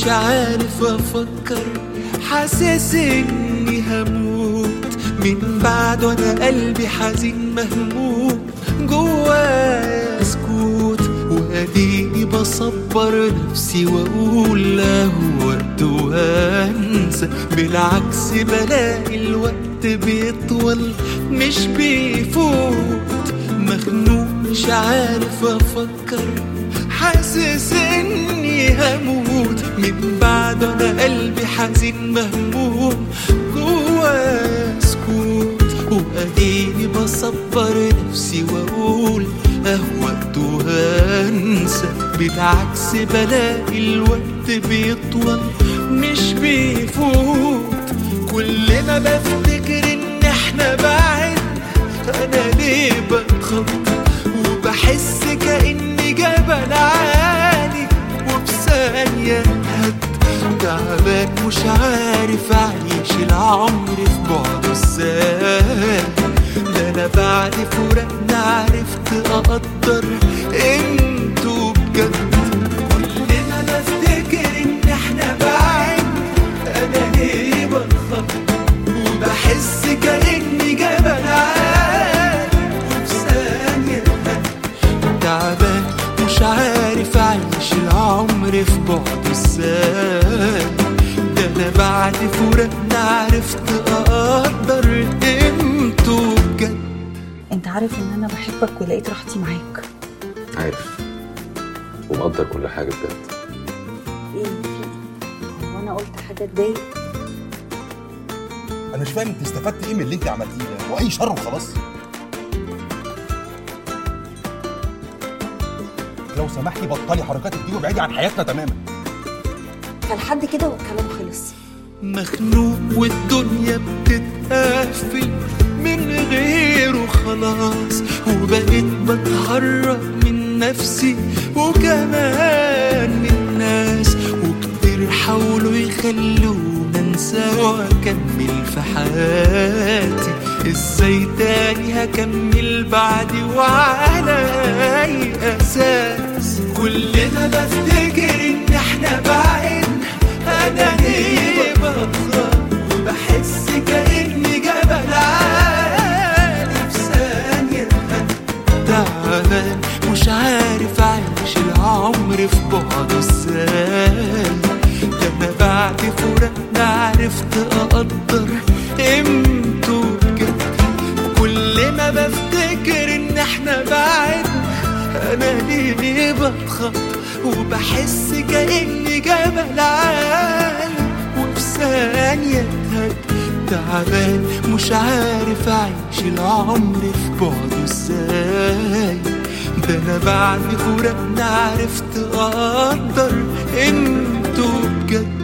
مش عارف افكر، حاسس اني هموت من بعد، وانا قلبي حزين مهموم جوايا سكوت. واديني بصبر نفسي واقول له وقت وهنسى، بالعكس بلاقي الوقت بيطول مش بيفوت. مخنوق مش عارف افكر، حاسس اني هموت من بعد، وانا قلبي حزين مهموم جوايا سكوت. واديني بصبر نفسي واقول وقت وهنسى، بالعكس بلاقي الوقت بيطول مش بيفوت. كل ما بفتكر ان احنا بعد، انا ليه بتخض وبحس كأني جبل عالي وبثانية هد. تعبان مش عارف اعيش العمر في بعده ازاي، ده انا بعد فراقنا عرفت اقدر انتوا بجد. كل ما بفتكر ان احنا بعيد، انا ليه بتخض وبحس كأني جبل عالي وبثانية تعبان مش عارف اعيش العمر في بعده ازاي، ده انا بعد فراقنا عرفت اقدر قيمته بجد. انت عارف ان انا بحبك ولقيت راحتي معاك. عارف ومقدر كل حاجه بجد. ايه في هو انا قلت حاجه تضايق؟ انا مش فاهم انت استفدت ايه من اللي انت عملتيه ده، واي شر وخلاص. لو سمحتي بطلي حركاتك دي وابعدي عن حياتنا تماما. فلحد كده والكلام خلص. مخنوق والدنيا بتتقفل من غيره خلاص، وبقيت بتهرب من نفسي وكمان من الناس. وكتير حاولوا يخلونا انسى واكمل في حياتي، ازاي تاني هكمل بعدي وعلى اي اساس؟ كل ما بفتكر ان احنا بعيد، انا ليه بتخض وبحس كأني جبل عالي في ثانية. تعبان مش عارف اعيش العمر في بعده ازاي، ده انا بعد فراقنا عرفت اقدر قيمته بجد. كل ما بفتكر ان احنا بعيد، انا ليه بتخض وبحس كأني جبل عالي وفي ثانية اتهد. تعبان مش عارف اعيش العمر في بعده ازاي، ده انا بعد فراقنا عرفت اقدر قيمته بجد.